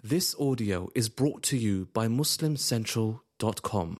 This audio is brought to you by MuslimCentral.com.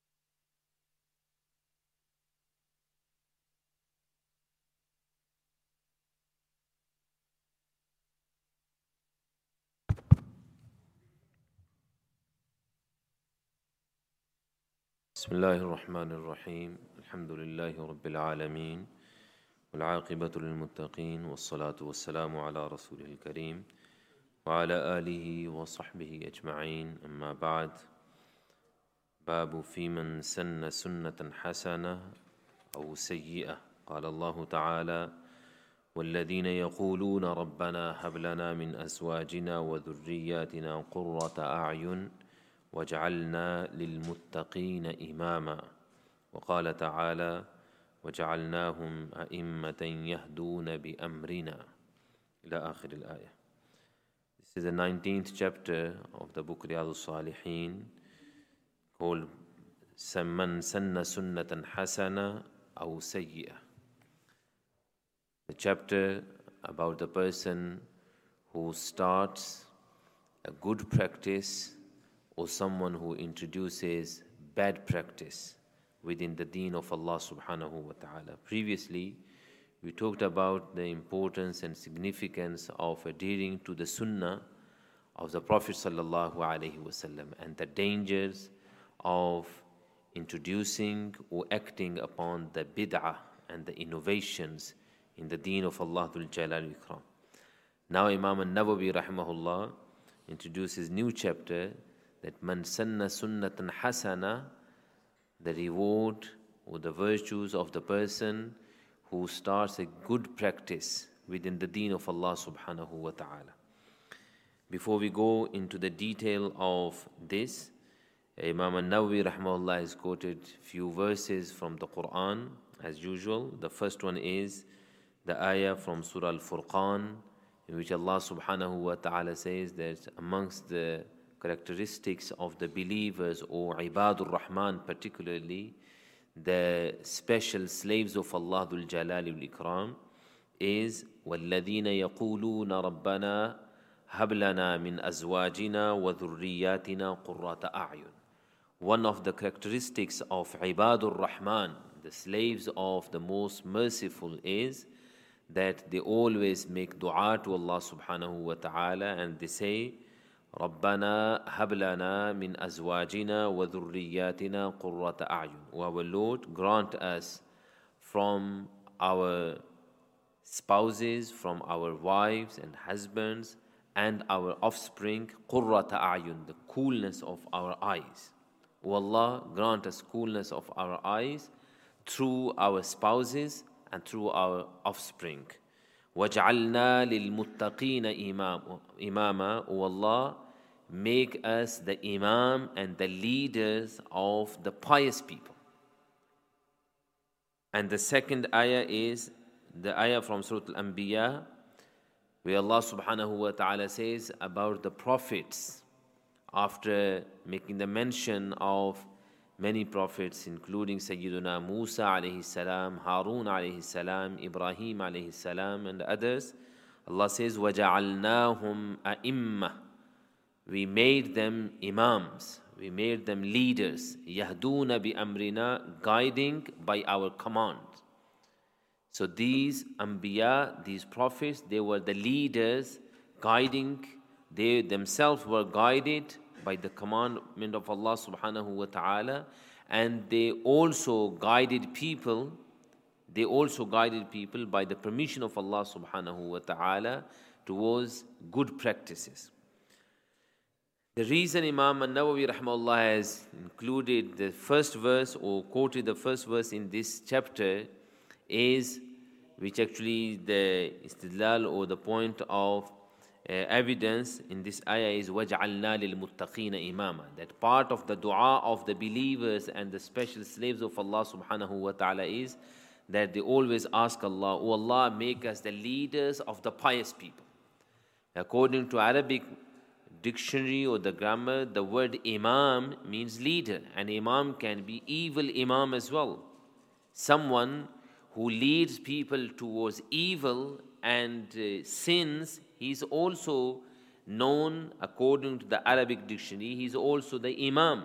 بسم الله الرحمن الرحيم الحمد لله رب العالمين والعاقبة للمتقين والصلاة والسلام على رسوله الكريم وعلى آله وصحبه أجمعين أما بعد باب في من سن سنة حسنة أو سيئة قال الله تعالى والذين يقولون ربنا هب لنا من أزواجنا وذرياتنا قرة أعين وجعلنا للمتقين إماما وقال تعالى وجعلناهم أئمة يهدون بأمرنا إلى آخر الآية. This is the 19th chapter of the book Riyadh al-Salihin called من سن سنة حسنة أو سيئة. The chapter about the person who starts a good practice or someone who introduces bad practice within the deen of Allah subhanahu wa ta'ala. Previously, we talked about the importance and significance of adhering to the sunnah of the Prophet sallallahu alaihi wasallam and the dangers of introducing or acting upon the bid'ah and the innovations in the deen of Allah Dhul Jalal wal Ikram. Now Imam al-Nawawi rahimahullah introduces new chapter that man sanna sunnatan hasana, the reward or the virtues of the person who starts a good practice within the deen of Allah subhanahu wa ta'ala. Before we go into the detail of this, Imam al-Nawawi rahimahullah has quoted few verses from the Quran as usual. The first one is the ayah from Surah Al-Furqan, in which Allah subhanahu wa ta'ala says that amongst the characteristics of the believers or Ibadur Rahman, particularly the special slaves of Allah Dhul Jalali wal Ikram, is وَالَّذِينَ يَقُولُونَ رَبَّنَا هَبْ لَنَا مِنْ أَزْوَاجِنَا وَذُرِّيَّاتِنَا قُرَّةَ أَعْيُنٍ. One of the characteristics of Ibadur Rahman, the slaves of the most merciful, is that they always make dua to Allah subhanahu wa ta'ala and they say رَبَّنَا هَبْ لَنَا مِنْ أَزْوَاجِنَا وَذُرِّيَّاتِنَا قُرَّةَ أَعْيُنٍ. O our Lord, grant us from our spouses, from our wives and husbands and our offspring, قُرَّةَ أَعْيُنٍ, the coolness of our eyes. O Allah, grant us coolness of our eyes through our spouses and through our offspring. وَجْعَلْنَا لِلْمُتَّقِينَ إِمَامًا. O Allah, make us the imam and the leaders of the pious people. And the second ayah is the ayah from Surah Al-Anbiya, where Allah subhanahu wa ta'ala says about the prophets, after making the mention of many prophets, including Sayyiduna Musa alayhi salam, Harun alayhi salam, Ibrahim alayhi salam, and others. Allah says, وَجَعَلْنَاهُمْ أَئِمَّةً. We made them imams, we made them leaders, يَهْدُونَ بِأَمْرِنَا, guiding by our command. So these Anbiya, these prophets, they were the leaders guiding, they themselves were guided by the commandment of Allah subhanahu wa ta'ala, and they also guided people by the permission of Allah subhanahu wa ta'ala towards good practices. The reason Imam al-Nawawi rahimahullah has included the first verse or quoted the first verse in this chapter is, which actually the istidlal or the point of evidence in this ayah is وَجْعَلْنَا لِلْمُتَّقِينَ إِمَامًا, that part of the dua of the believers and the special slaves of Allah subhanahu wa ta'ala is that they always ask Allah, O Allah, make us the leaders of the pious people. According to Arabic dictionary or the grammar, the word imam means leader, and imam can be evil imam as well. Someone who leads people towards evil and sins, he is also known according to the Arabic dictionary, he is also the Imam.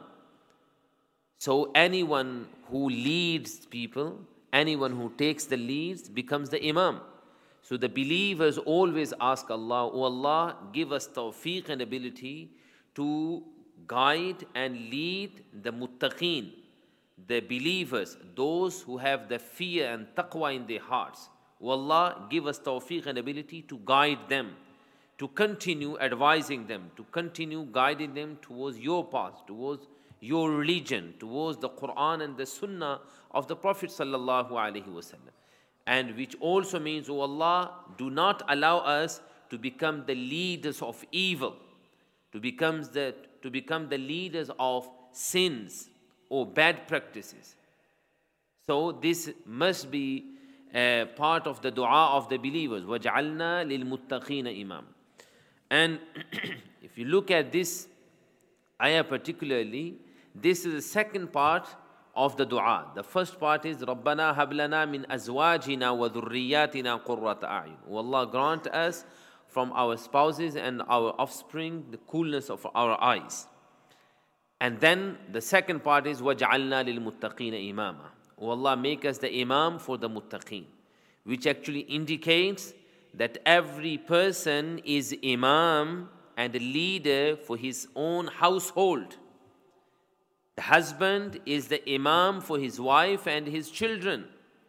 So anyone who leads people, anyone who takes the leads becomes the Imam. So the believers always ask Allah, "Oh Allah, give us tawfiq and ability to guide and lead the muttaqeen, the believers, those who have the fear and taqwa in their hearts. Oh Allah, give us tawfiq and ability to guide them, to continue advising them, to continue guiding them towards your path, towards your religion, towards the Quran and the Sunnah of the Prophet sallallahu alaihi wasallam." And which also means, "Oh Allah, do not allow us to become the leaders of evil, to become the leaders of sins or bad practices." So this must be part of the dua of the believers. وَجْعَلْنَا لِلْمُتَّقِينَ إِمَامًا. And if you look at this ayah particularly, this is the second part of the dua. The first part is رَبَّنَا هَبْ لَنَا مِنْ أَزْوَاجِنَا وَذُرِّيَّاتِنَا قُرَّةَ أَعْيُنٍ. O Allah, grant us from our spouses and our offspring the coolness of our eyes. And then the second part is وَجْعَلْنَا لِلْمُتَّقِينَ إِمَامًا. O Allah, make us the imam for the muttaqeen, which actually indicates that every person is imam and a leader for his own household. The husband is the imam for his wife and his children.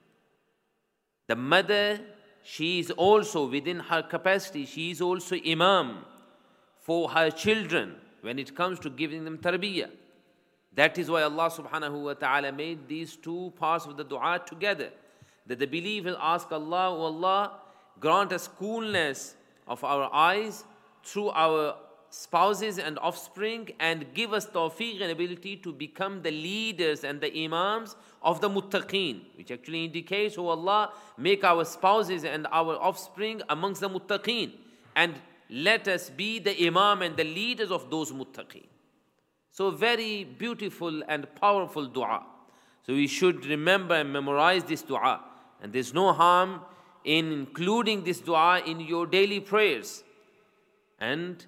The mother, she is also within her capacity, she is also imam for her children when it comes to giving them tarbiyah. That is why Allah subhanahu wa ta'ala made these two parts of the dua together. That the believers ask Allah, "Oh Allah, grant us coolness of our eyes through our spouses and offspring, and give us tawfiq and ability to become the leaders and the imams of the muttaqeen," which actually indicates, "Oh Allah, make our spouses and our offspring amongst the muttaqeen, and let us be the imam and the leaders of those muttaqeen." So very beautiful and powerful dua. So we should remember and memorize this dua. And there's no harm in including this dua in your daily prayers and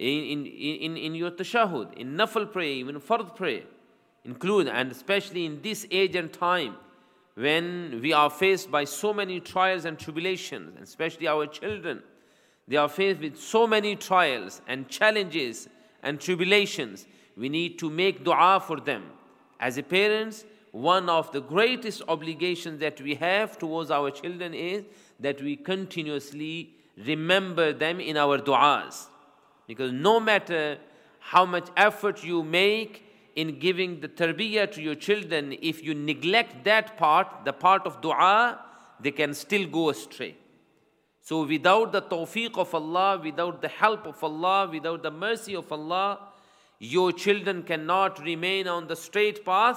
in your tashahud, in nafal prayer, even fard prayer. Include, and especially in this age and time when we are faced by so many trials and tribulations, and especially our children, they are faced with so many trials and challenges and tribulations. We need to make dua for them. As a parents, one of the greatest obligations that we have towards our children is that we continuously remember them in our du'as. Because no matter how much effort you make in giving the tarbiyah to your children, if you neglect that part, the part of dua, they can still go astray. So without the tawfiq of Allah, without the help of Allah, without the mercy of Allah, your children cannot remain on the straight path.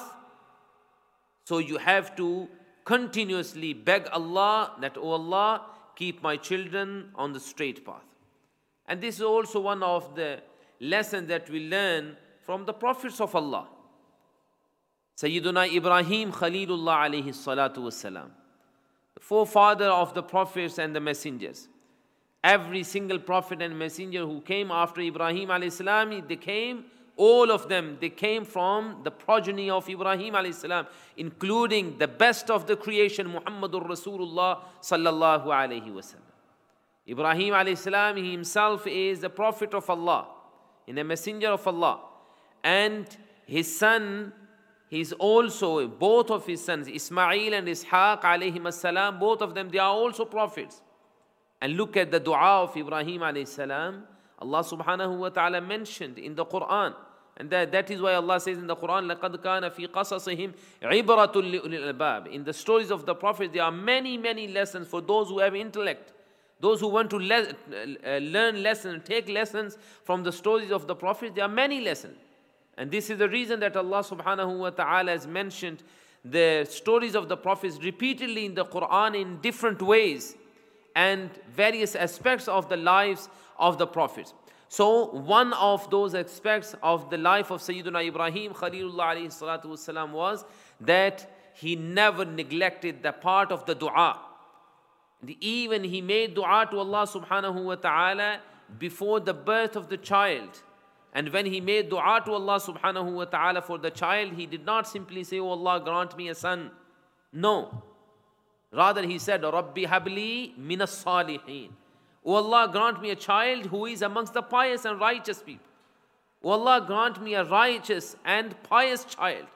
So you have to continuously beg Allah that, "Oh Allah, keep my children on the straight path." And this is also one of the lessons that we learn from the prophets of Allah. Sayyiduna Ibrahim Khalilullah alayhi salatu wassalam, the forefather of the prophets and the messengers. Every single prophet and messenger who came after Ibrahim alayhi salam, they came, all of them, they came from the progeny of Ibrahim alayhi salam, including the best of the creation, Muhammadur Rasulullah sallallahu alayhi wasallam. Ibrahim alayhi salam, he himself is the prophet of Allah, and a messenger of Allah. And his son, he's also, both of his sons, Ismail and Ishaq alayhim as-salam, both of them, they are also prophets. And look at the dua of Ibrahim alayhi salam. Allah subhanahu wa ta'ala mentioned in the Quran. And that is why Allah says in the Quran, لَقَدْ كَانَ فِي قَصَصِهِمْ عِبْرَةٌ لِأُولِي الْأَلْبَابِ. In the stories of the prophets, there are many, many lessons for those who have intellect. Those who want to learn lessons, take lessons from the stories of the prophets, there are many lessons. And this is the reason that Allah subhanahu wa ta'ala has mentioned the stories of the prophets repeatedly in the Quran in different ways and various aspects of the lives of the prophets. So one of those aspects of the life of Sayyidina Ibrahim Khalilullah alayhi salatu wasalam was that he never neglected the part of the dua. Even he made dua to Allah subhanahu wa ta'ala before the birth of the child. And when he made dua to Allah subhanahu wa ta'ala for the child, he did not simply say, "Oh Allah, grant me a son." No. Rather he said, "Rabbi habli minas salihin." "Oh Allah, grant me a child who is amongst the pious and righteous people." "Oh Allah, grant me a righteous and pious child."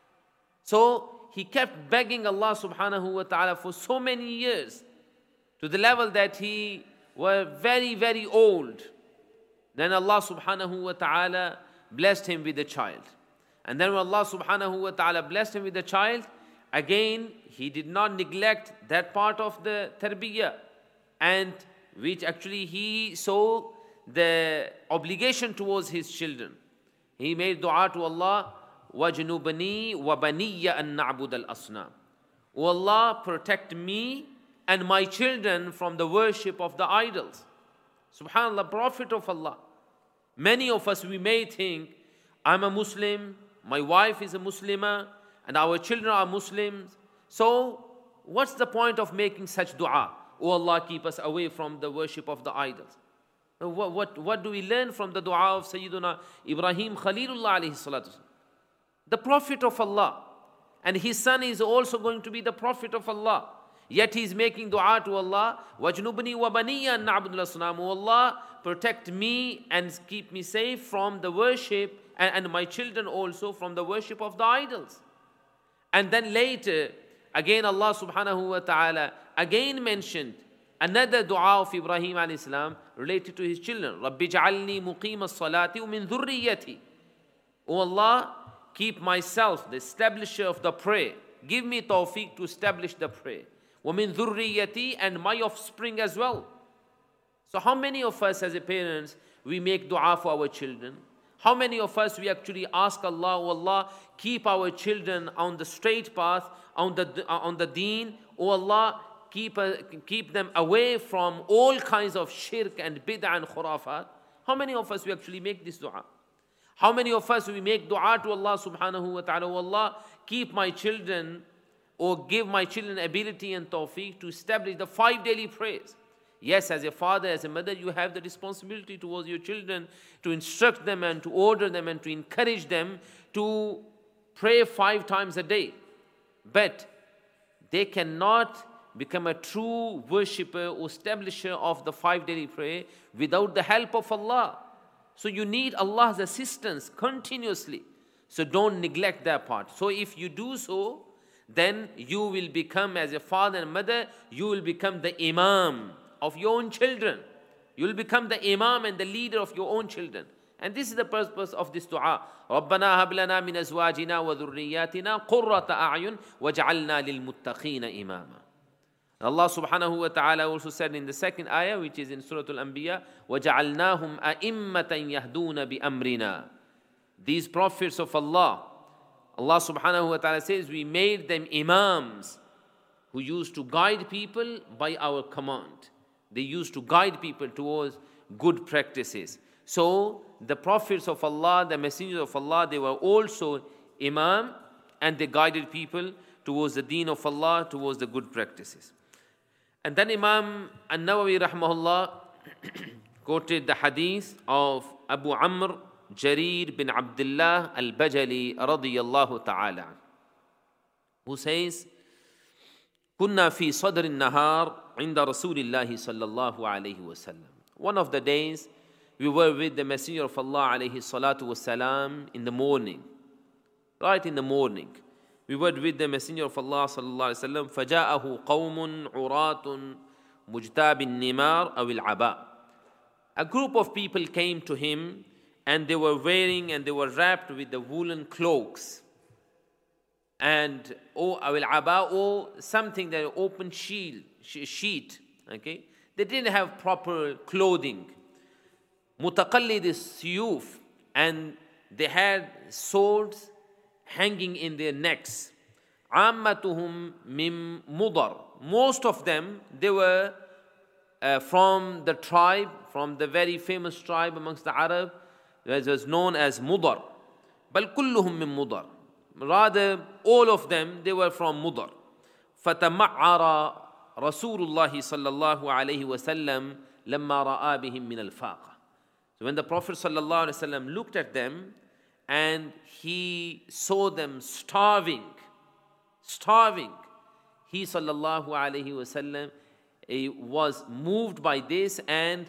So he kept begging Allah subhanahu wa ta'ala for so many years, to the level that he was very, very old. Then Allah subhanahu wa ta'ala blessed him with a child. And then when Allah subhanahu wa ta'ala blessed him with a child, again he did not neglect that part of the tarbiyah, and which actually he saw the obligation towards his children. He made dua to Allah, "Wajnubni wa baniya an na'bud al-asnam." "O Allah, protect me and my children from the worship of the idols." Subhanallah, Prophet of Allah. Many of us, we may think, I'm a Muslim, my wife is a Muslimah, and our children are Muslims. So, what's the point of making such dua? "Oh Allah, keep us away from the worship of the idols." What do we learn from the dua of Sayyiduna Ibrahim Khalilullah alayhi salatu? The Prophet of Allah. And his son is also going to be the Prophet of Allah. Yet he is making dua to Allah, "Wajnubni wa baniya an na'budul asnam." "O Allah, protect me and keep me safe from the worship, and my children also from the worship of the idols." And then later, again Allah subhanahu wa ta'ala again mentioned another dua of Ibrahim alayhi salam related to his children. "Rabbi ja'alni muqima as-salati wa min dhurriyyati." "O Allah, keep myself the establisher of the prayer. Give me tawfiq to establish the prayer. وَمِن ذُرِّيَّتِي, and my offspring as well." So how many of us as a parents, we make dua for our children? How many of us we actually ask Allah, "Oh Allah, keep our children on the straight path, on the deen. Oh Allah, keep them away from all kinds of shirk and bid'ah and khurafat." How many of us we actually make this dua? How many of us we make dua to Allah subhanahu wa ta'ala, "Oh Allah, keep my children, or give my children ability and tawfiq to establish the 5 daily prayers." Yes, as a father, as a mother, you have the responsibility towards your children to instruct them and to order them and to encourage them to pray 5 times a day. But they cannot become a true worshipper or establisher of the 5 daily prayer without the help of Allah. So you need Allah's assistance continuously. So don't neglect that part. So if you do so, then you will become, as a father and mother, you will become the imam of your own children. You will become the imam and the leader of your own children. And this is the purpose of this dua. رَبَّنَا هَبْ لَنَا مِنْ أَزْوَاجِنَا وَذُرِّيَّاتِنَا قُرَّةَ أَعْيُنٍ وَاجْعَلْنَا لِلْمُتَّقِينَ إِمَامًا. Allah subhanahu wa ta'ala also said in the second ayah, which is in Surah Al-Anbiya, وَجَعَلْنَاهُمْ أَئِمَّةً يَهْدُونَ بِأَمْرِنَا. These prophets of Allah, Allah subhanahu wa ta'ala says, we made them imams who used to guide people by our command. They used to guide people towards good practices. So the prophets of Allah, the messengers of Allah, they were also imam, and they guided people towards the deen of Allah, towards the good practices. And then Imam An-Nawawi rahmahullah quoted the hadith of Abu Amr Jarir bin Abdullah al-Bajali radiyallahu ta'ala, who says, "Kunna fi sadr an-nahar inda Rasulillahi sallallahu alayhi wa sallam." One of the days, we were with the Messenger of Allah alayhi salatu wasalam in the morning. Right in the morning. We were with the Messenger of Allah sallallahu alayhi wa sallam. فَجَاءَهُ قَوْمٌ عُرَاتٌ مُجْتَابِ النِّمَارِ أَوِ الْعَبَاءِ. A group of people came to him, and they were wearing and they were wrapped with the woolen cloaks. And أَوِ الْعَبَاءِ, or something that open sheet. Okay? They didn't have proper clothing. مُتَقَلِّدِ السِّيُوفِ, and they had swords hanging in their necks. عَامَّتُهُمْ مِنْ مُضَرٍ. Most of them, they were from the tribe, from the very famous tribe amongst the Arab, that was known as Mudar. بَلْ كُلُّهُمْ مِنْ مُضَرٍ. Rather, all of them, they were from Mudar. فَتَمَعَّرَ رَسُولُ اللَّهِ صَلَّى اللَّهُ عَلَيْهِ وَسَلَّمْ لما رأى بهم من الفاقة. So when the Prophet ﷺ looked at them and he saw them starving, he sallallahu alaihi wasallam was moved by this, and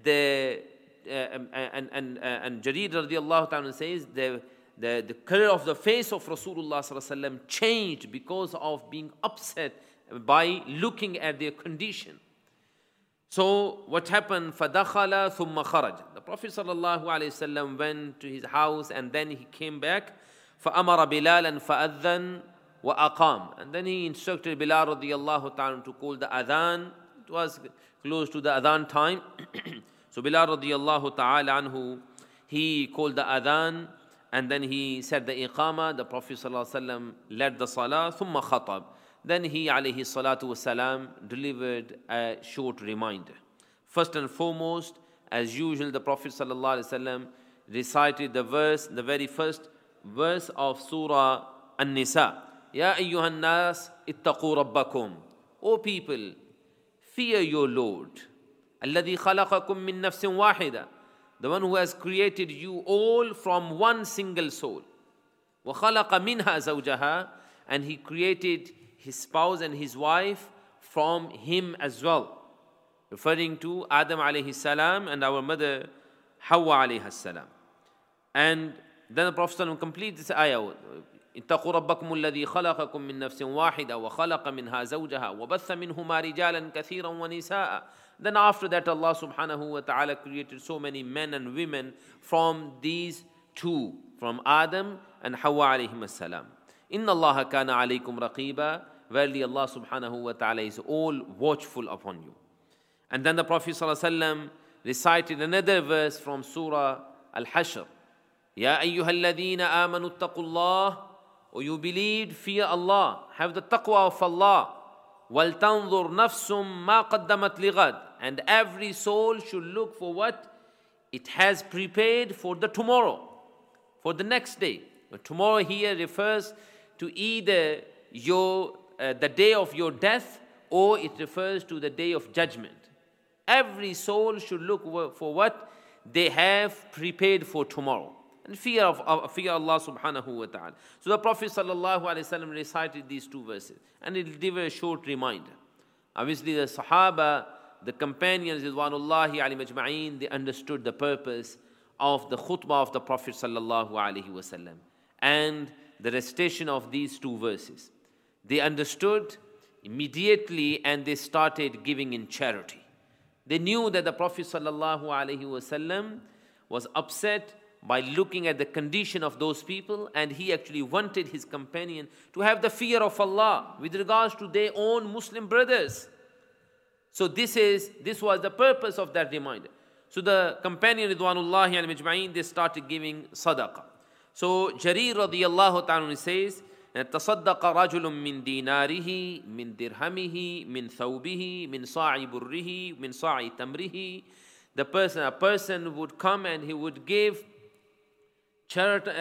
Jarir radiallahu ta'ala says the color of the face of Rasulullah sallallahu alaihi wasallam changed because of being upset by looking at their condition. So what happened? فَدَخَلَ ثُمَّ خَرَجَ. The Prophet sallallahu alaihi wasallam went to his house and then he came back. فَأَمَرَ بِلَالًا فَأَذَّنْ وَأَقَامَ. And then he instructed Bilal radiallahu ta'ala to call the adhan. It was close to the adhan time. So Bilal radiallahu ta'ala anhu, he called the adhan and then he said the iqama. The Prophet sallallahu alaihi wasallam led the salah. ثُمَّ خَطَبَ. Then he alayhi salatu wasalam delivered a short reminder. First and foremost, as usual, the Prophet sallallahu alaihi wasallam recited the very first verse of Surah An-Nisa. Ya ayyuhan nas ittaqu rabbakum. O people, fear your Lord. Alladhi khalaqakum min nafsin wahida. The one who has created you all from one single soul. Wa khalaqa minha zawjaha. And he created his spouse and his wife from him as well, referring to Adam alayhi salam and our mother Hawa alayhi salam. And then the Prophet completes this ayah. اتقوا ربكم الذي خلقكم من نفس واحدة وخلق منها زوجها وبث منهما رجالا كثيرا ونساء. Then after that Allah subhanahu wa ta'ala created so many men and women from these two, from Adam and Hawa alayhim salam. Inna Allah kana alaykum raqiba. Verily Allah subhanahu wa ta'ala is all watchful upon you. And then the Prophet sallallahu alaihi wasallam recited another verse from Surah Al-Hashr. Ya ayyuhalladhina amanu attaqullah. O you believed, fear Allah, have the taqwa of Allah. Wal tanzur nafsum ma qaddamat lighad. And every soul should look for what it has prepared for the tomorrow, for the next day. But tomorrow here refers to either the day of your death, or it refers to the day of judgment. Every soul should look for what they have prepared for tomorrow, and fear Allah subhanahu wa ta'ala. So the Prophet sallallahu alaihi wasallam recited these two verses, and it will give a short reminder. Obviously the Sahaba, the companions, ridwanullahi alayhim ajma'in, they understood the purpose of the khutbah of the Prophet sallallahu alaihi wasallam and the recitation of these two verses. They understood immediately and they started giving in charity. They knew that the Prophet sallallahu alaihi wasallam was upset by looking at the condition of those people, and he actually wanted his companion to have the fear of Allah with regards to their own Muslim brothers. So this was the purpose of that reminder. So the companion ridwanullahi alayhim ajma'in, they started giving sadaqah. So Jarir radiyallahu ta'ala says, تصدق رجل من ديناره من درهمه من ثوبه من صاع بره من صاع تمره. A person would come and he would give charity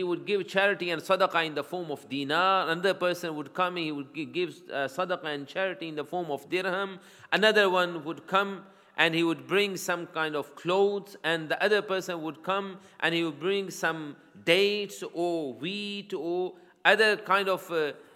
and sadaqah in the form of dinar. Another person would come, he would give sadaqah and charity in the form of dirham. Another one would come and he would bring some kind of clothes, and the other person would come and he would bring some dates or wheat or other kind of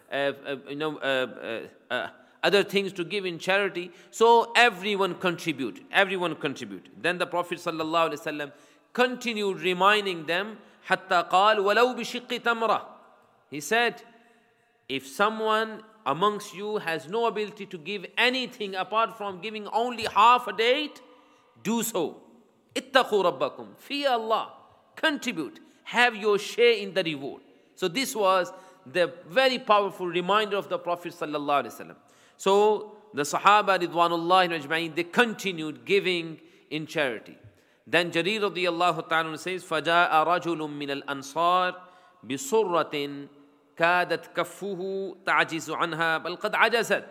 other things to give in charity. So everyone contributed. Then the Prophet sallallahu alaihi wasallam continued reminding them, hatta qal walau bi shiqqi tamra. He said, if someone amongst you has no ability to give anything apart from giving only half a date, do so. Ittaqu rabbakum. Fear Allah. Contribute. Have your share in the reward. So this was the very powerful reminder of the Prophet sallallahu alaihi wasallam. So the Sahaba ridwanullahi ajma'in, they continued giving in charity. Then Jarir radiyallahu ta'ala says, فَجَاءَ رَجُلٌ مِّنَ الْأَنصَارِ بِصُرَّةٍ كَادَتْ كَفُّهُ تَعْجِزُ عَنْهَا بَلْ قَدْ عَجَزَتْ.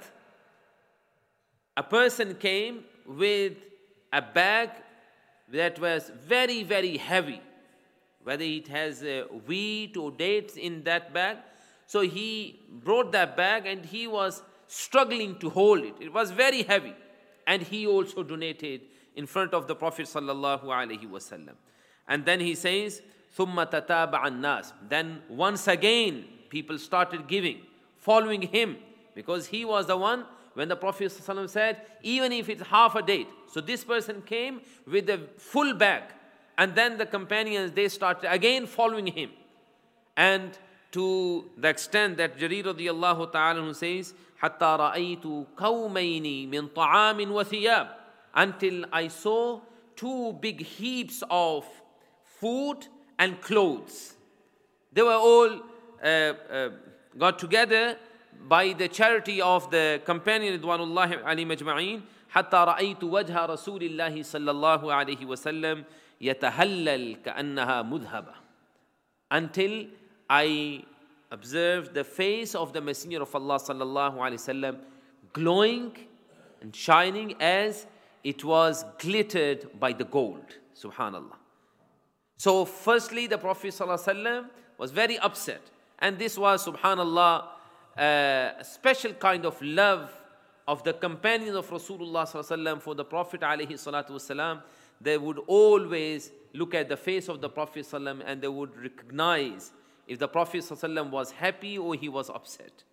A person came with a bag that was very, very heavy, whether it has wheat or dates in that bag. So he brought that bag and he was struggling to hold it. It was very heavy. And he also donated in front of the Prophet sallallahu alaihi wasallam. And then he says, ثُمَّ تَتَابَعَ النَّاسِ. Then once again, people started giving, following him, because he was the one, when the Prophet ﷺ said, even if it's half a date. So this person came with a full bag, and then the companions, they started again following him. And to the extent that Jarir radiyallahu ta'ala says, حَتَّى رَأَيْتُ كَوْمَيْنِ مِنْ طَعَامٍ وَثِيَابٍ, until I saw two big heaps of food and clothes. They were all got together by the charity of the companion Ridwanullahi alayhim ajma'in. حتى رأيت وجه رسول الله صلى الله عليه وسلم يتهلل كأنها مذهبة, until I observed the face of the Messenger of Allah صلى الله عليه وسلم glowing and shining as it was glittered by the gold. Subhanallah. So firstly, the Prophet ﷺ was very upset. And this was, subhanallah, a special kind of love of the companions of Rasulullah ﷺ for the Prophet ﷺ. They would always look at the face of the Prophet ﷺ and they would recognize if the Prophet ﷺ was happy or he was upset.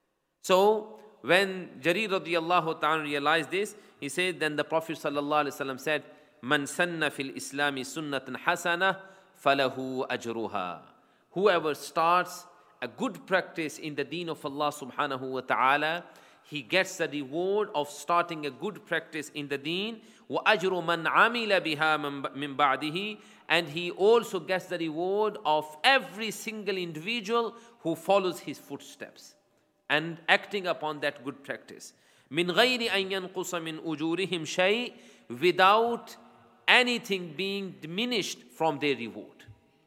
So when Jarir radiyallahu ta'ala realized this, he said, then the Prophet ﷺ said, Man sanna fil Islami sunnatan hasana falahu ajruha. Whoever starts a good practice in the deen of Allah subhanahu wa ta'ala, he gets the reward of starting a good practice in the deen. Wa ajru man amila biha min ba'dihi, and he also gets the reward of every single individual who follows his footsteps and acting upon that good practice. Min ghayri an yanqusa min ujurihim shay, without anything being diminished from their reward.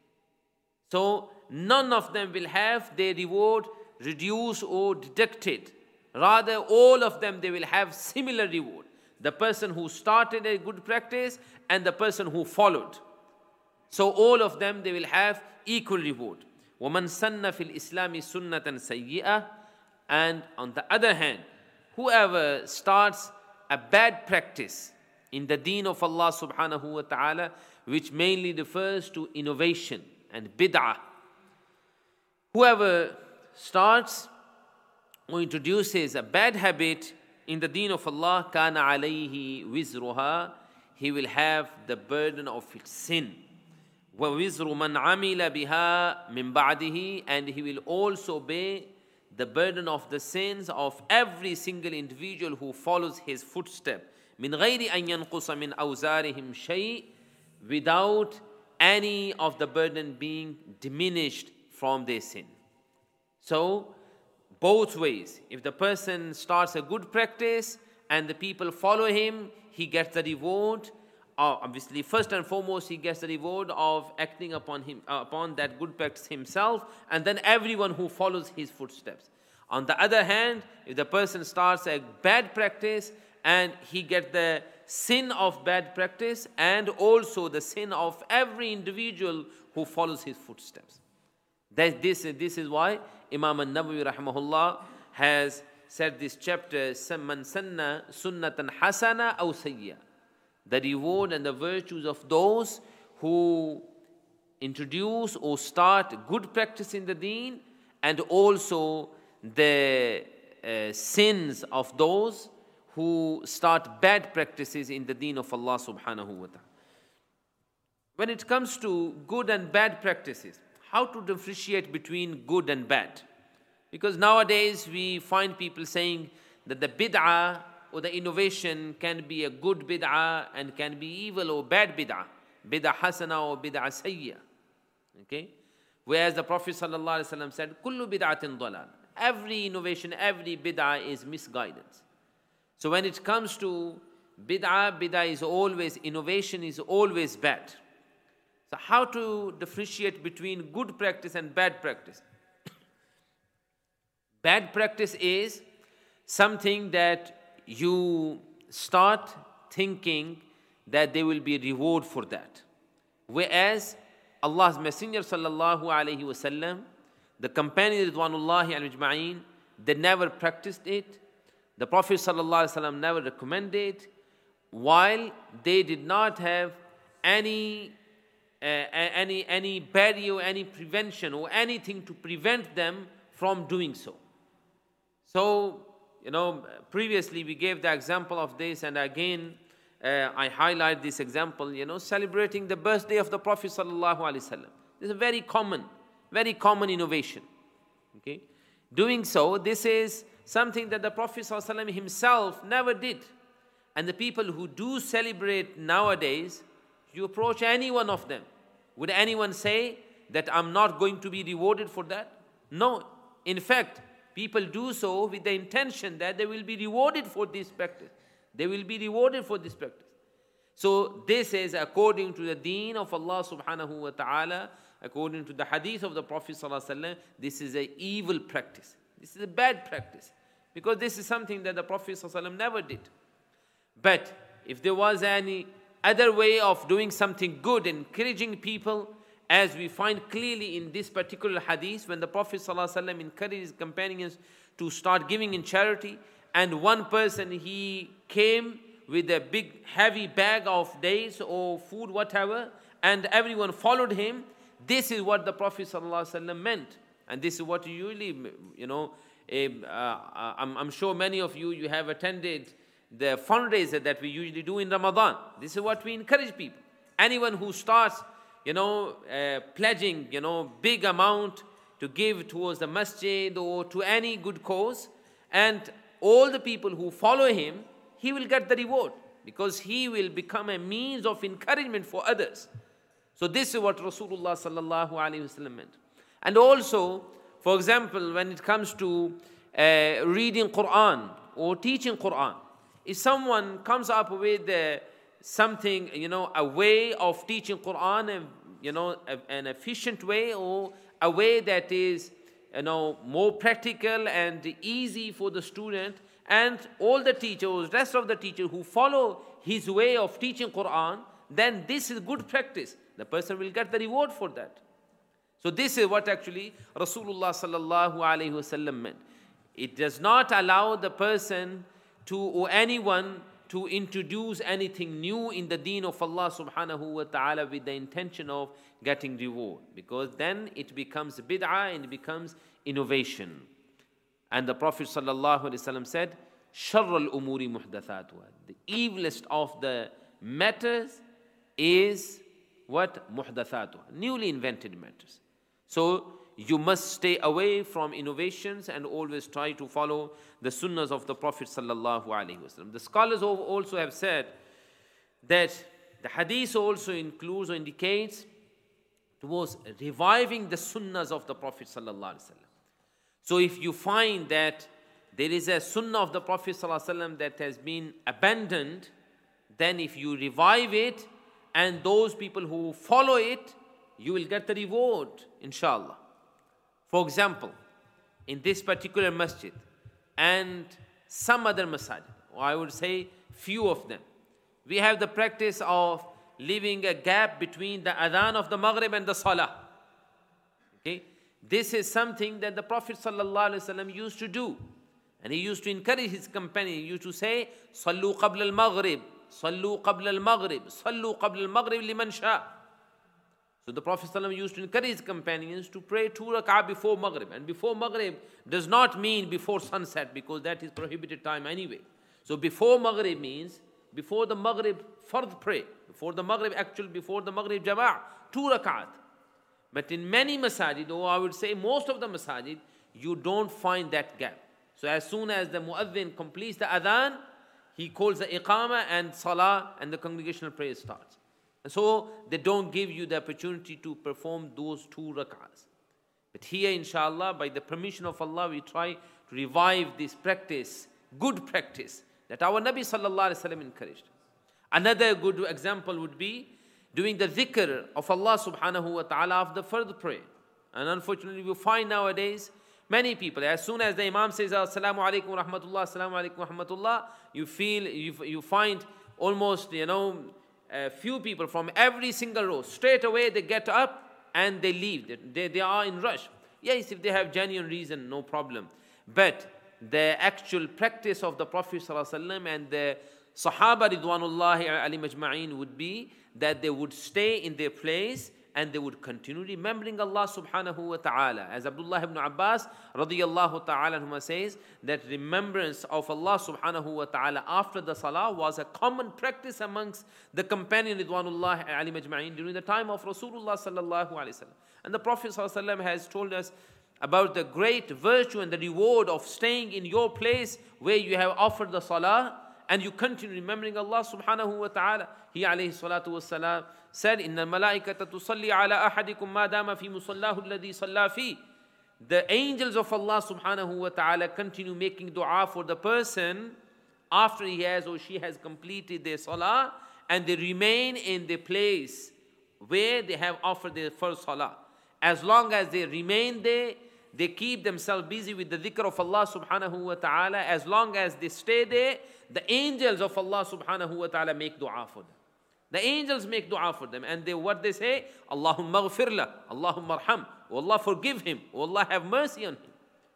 So none of them will have their reward reduced or deducted. Rather, all of them, they will have similar reward. The person who started a good practice and the person who followed. So all of them, they will have equal reward. وَمَنْ سَنَّ فِي الْإِسْلَامِ سُنَّةً سَيِّئَةً. And on the other hand, whoever starts a bad practice in the deen of Allah subhanahu wa ta'ala, which mainly refers to innovation and bid'ah. Whoever starts or introduces a bad habit in the deen of Allah, kana alayhi wizruha, he will have the burden of its sin. Wa wizru man amila biha min ba'dihi, and he will also bear the burden of the sins of every single individual who follows his footstep. Min ghayri an yanqusa min awzarihim shay, without any of the burden being diminished from their sin. So, both ways. If the person starts a good practice and the people follow him, he gets the reward. Obviously, first and foremost, he gets the reward of acting upon that good practice himself, and then everyone who follows his footsteps. On the other hand, if the person starts a bad practice and he gets the sin of bad practice and also the sin of every individual who follows his footsteps. This is why Imam al-Nawawi rahimahullah has said this chapter, Man sanna sunnatan hasana aw sayya. The reward and the virtues of those who introduce or start good practice in the deen, and also the sins of those who start bad practices in the deen of Allah subhanahu wa ta'ala. When it comes to good and bad practices, how to differentiate between good and bad? Because nowadays we find people saying that the bid'ah or the innovation can be a good bid'ah and can be evil or bad bid'ah. Bid'ah hasana or bid'ah sayya. Okay? Whereas the Prophet ﷺ said, Kullu bid'atin dalal. Every innovation, every bid'ah is misguidance. So when it comes to bid'ah is always, innovation is always bad. So how to differentiate between good practice and bad practice? Bad practice is something that you start thinking that there will be a reward for that. Whereas Allah's Messenger sallallahu alaihi wasallam, the companions Ridwanullahi alayhim ajma'in, they never practiced it. The Prophet sallallahu alaihi wasallam never recommended. while they did not have any barrier, any prevention or anything to prevent them from doing so. So, previously we gave the example of this, and again I highlight this example, celebrating the birthday of the Prophet sallallahu alaihi wasallam. This is a very common innovation. Okay, doing so, this is something that the Prophet sallallahu alaihi wasallam himself never did. And the people who do celebrate nowadays, you approach any one of them, would anyone say that I'm not going to be rewarded for that? No. In fact, people do so with the intention that they will be rewarded for this practice. They will be rewarded for this practice. So this is according to the deen of Allah subhanahu wa ta'ala, according to the hadith of the Prophet sallallahu alaihi wasallam, this is an evil practice. This is a bad practice. Because this is something that the Prophet sallallahu alaihi wasallam never did. But if there was any other way of doing something good, encouraging people, as we find clearly in this particular hadith, when the Prophet ﷺ encouraged his companions to start giving in charity, and one person, he came with a big heavy bag of dates or food, whatever, and everyone followed him. This is what the Prophet ﷺ meant. And this is what usually, I'm sure many of you have attended the fundraiser that we usually do in Ramadan. This is what we encourage people. Anyone who starts, pledging, big amount to give towards the masjid or to any good cause, and all the people who follow him, he will get the reward because he will become a means of encouragement for others. So this is what Rasulullah sallallahu alaihi wasallam meant. And also, for example, when it comes to reading Quran or teaching Quran, if someone comes up with something, a way of teaching Quran, an efficient way, or a way that is, more practical and easy for the student, and all the teachers, rest of the teachers who follow his way of teaching Quran, then this is good practice. The person will get the reward for that. So this is what actually Rasulullah sallallahu alaihi wasallam meant. It does not allow the person or anyone to introduce anything new in the deen of Allah subhanahu wa ta'ala with the intention of getting reward, because then it becomes bid'ah and it becomes innovation. And the Prophet sallallahu alaihi wasallam said, "Sharral umuri muhdathatuha." The evilest of the matters is what? Muhdathatuha, newly invented matters. So you must stay away from innovations and always try to follow the sunnahs of the Prophet sallallahu alaihi wasallam. The scholars also have said that the hadith also includes or indicates towards reviving the sunnahs of the Prophet sallallahu alaihi wasallam. So if you find that there is a sunnah of the Prophet sallallahu alaihi wasallam that has been abandoned, then if you revive it and those people who follow it, you will get the reward, inshallah. For example, in this particular masjid and some other masajid, or I would say few of them, we have the practice of leaving a gap between the adhan of the maghrib and the salah. Okay? This is something that the Prophet ﷺ used to do. And he used to encourage his companions. He used to say, Sallu qabla al-maghrib, Sallu qabla al-maghrib, Sallu qabla al-maghrib liman sha'. So the Prophet ﷺ used to encourage his companions to pray 2 rak'ah before Maghrib. And before Maghrib does not mean before sunset, because that is prohibited time anyway. So before Maghrib means before the Maghrib fard pray, before the Maghrib Jama'ah, 2 rak'at. But in many masajid, or I would say most of the masajid, you don't find that gap. So as soon as the muazzin completes the adhan, he calls the iqamah and salah, and the congregational prayer starts. And so they don't give you the opportunity to perform those 2 rak'ahs. But here, inshallah, by the permission of Allah, we try to revive this practice, good practice, that our Nabi sallallahu alaihi wasallam encouraged. Another good example would be doing the dhikr of Allah subhanahu wa ta'ala of the fard prayer. And unfortunately, we find nowadays many people, as soon as the Imam says, Assalamu alaikum wa rahmatullah, Assalamu alaikum wa rahmatullah, you find almost, a few people from every single row, straight away they get up and they leave. They are in rush. Yes, if they have genuine reason, no problem. But the actual practice of the Prophet ﷺ and the Sahaba Ridwanullahi alayhim ajma'in would be that they would stay in their place and they would continue remembering Allah subhanahu wa ta'ala. As Abdullah ibn Abbas radiyallahu ta'ala anhuma says, that remembrance of Allah subhanahu wa ta'ala after the salah was a common practice amongst the companion Ridwanullahi alayhim ajma'in during the time of Rasulullah sallallahu alayhi wa sallam. And the Prophet sallallahu alayhi wa sallam has told us about the great virtue and the reward of staying in your place where you have offered the salah and you continue remembering Allah subhanahu wa ta'ala. He alayhi salatu wassalam said, Inna malaikata tusalli ala ahadikum ma dama fi musallahu alladhi salla fi. The angels of Allah subhanahu wa ta'ala continue making dua for the person after he has or she has completed their salah, and they remain in the place where they have offered their first salah. As long as they remain there, they keep themselves busy with the dhikr of Allah subhanahu wa ta'ala. As long as they stay there, the angels of Allah subhanahu wa ta'ala make dua for them. The angels make dua for them. And what they say? Allahumma ghfirla, Allahumma arham. Oh Allah, forgive him. Oh Allah, have mercy on him.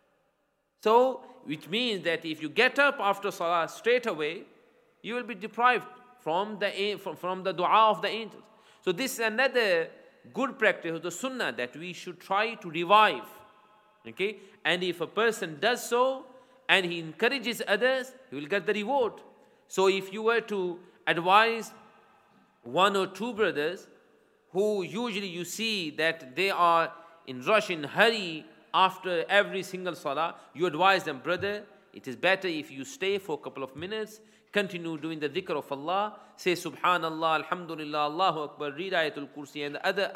So, which means that if you get up after salah straight away, you will be deprived from the dua of the angels. So this is another good practice of the sunnah that we should try to revive. Okay? And if a person does so, and he encourages others, he will get the reward. So if you were to advise one or two brothers who usually you see that they are in rush, in hurry after every single salah, you advise them, brother, it is better if you stay for a couple of minutes, continue doing the dhikr of Allah, say Subhanallah, Alhamdulillah, Allahu Akbar, read Ayatul Kursi and other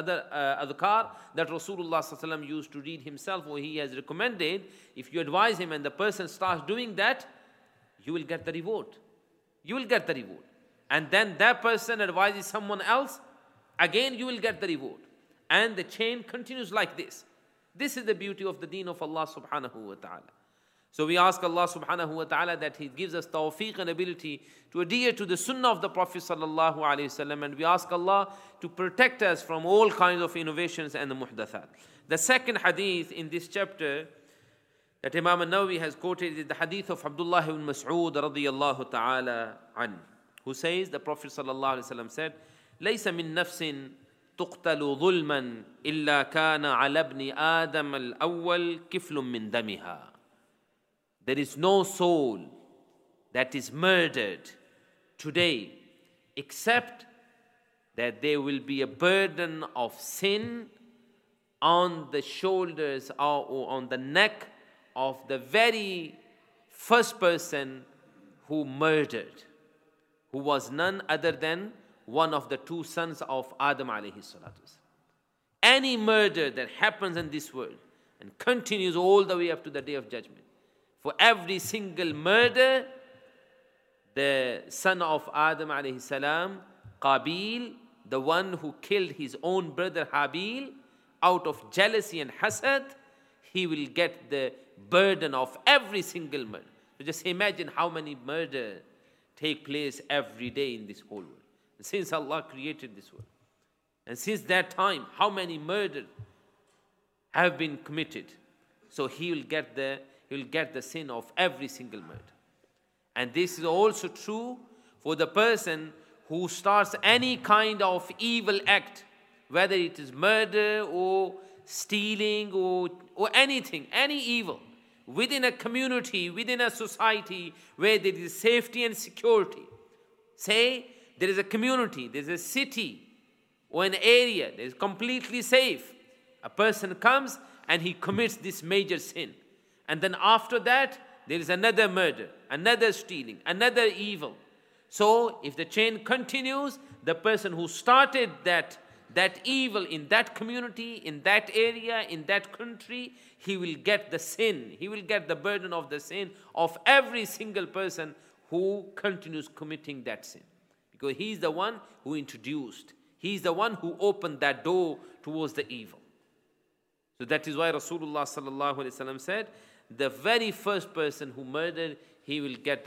adhkar that Rasulullah sallallahu alaihi wasallam used to read himself or he has recommended. If you advise him and the person starts doing that, you will get the reward. You will get the reward. And then that person advises someone else, again you will get the reward. And the chain continues like this. This is the beauty of the deen of Allah subhanahu wa ta'ala. So we ask Allah subhanahu wa ta'ala that He gives us tawfiq and ability to adhere to the sunnah of the Prophet sallallahu alayhi wasallam, and we ask Allah to protect us from all kinds of innovations and the muhdathat. The second hadith in this chapter that Imam al-Nawawi has quoted is the hadith of Abdullah ibn Mas'ud radiyallahu ta'ala an, who says the Prophet sallallahu alayhi wasallam said, لَيْسَ مِن نَفْسٍ تُقْتَلُ ظُلْمًا إِلَّا كَانَ عَلَى ابْنِ آدَمَ الْأَوَّلِ كِفْلٌ مِّن دَمِهَا. There is no soul that is murdered today except that there will be a burden of sin on the shoulders or on the neck of the very first person who murdered, who was none other than one of the two sons of Adam alayhi salatu. Any murder that happens in this world and continues all the way up to the day of judgment, for every single murder, the son of Adam alayhi salam, Qabil, the one who killed his own brother Habil, out of jealousy and hasad, he will get the burden of every single murder. So just imagine how many murders take place every day in this whole world. And since Allah created this world, and since that time, how many murders have been committed? So he will get the sin of every single murder. And this is also true for the person who starts any kind of evil act, whether it is murder or stealing or anything, any evil, within a community, within a society where there is safety and security. Say there is a community, there is a city or an area that is completely safe. A person comes and he commits this major sin. And then after that, there is another murder, another stealing, another evil. So, if the chain continues, the person who started that evil in that community, in that area, in that country, he will get the sin. He will get the burden of the sin of every single person who continues committing that sin. Because he is the one who introduced. He is the one who opened that door towards the evil. So that is why Rasulullah sallallahu alaihi wasallam said, the very first person who murdered, he will get the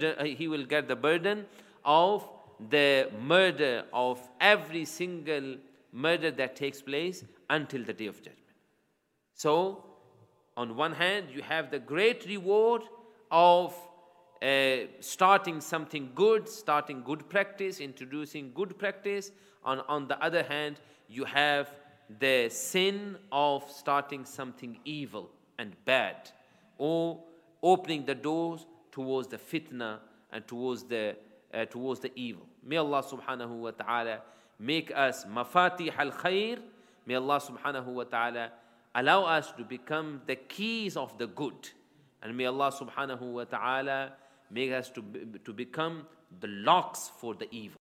burden of the murder of every single murder that takes place until the day of judgment. So, on one hand, you have the great reward of starting something good, starting good practice, introducing good practice. On the other hand, you have the sin of starting something evil and bad, or opening the doors towards the fitna and towards the evil. May Allah subhanahu wa ta'ala make us mafatih al-khair. May Allah subhanahu wa ta'ala allow us to become the keys of the good. And may Allah subhanahu wa ta'ala make us to become the locks for the evil.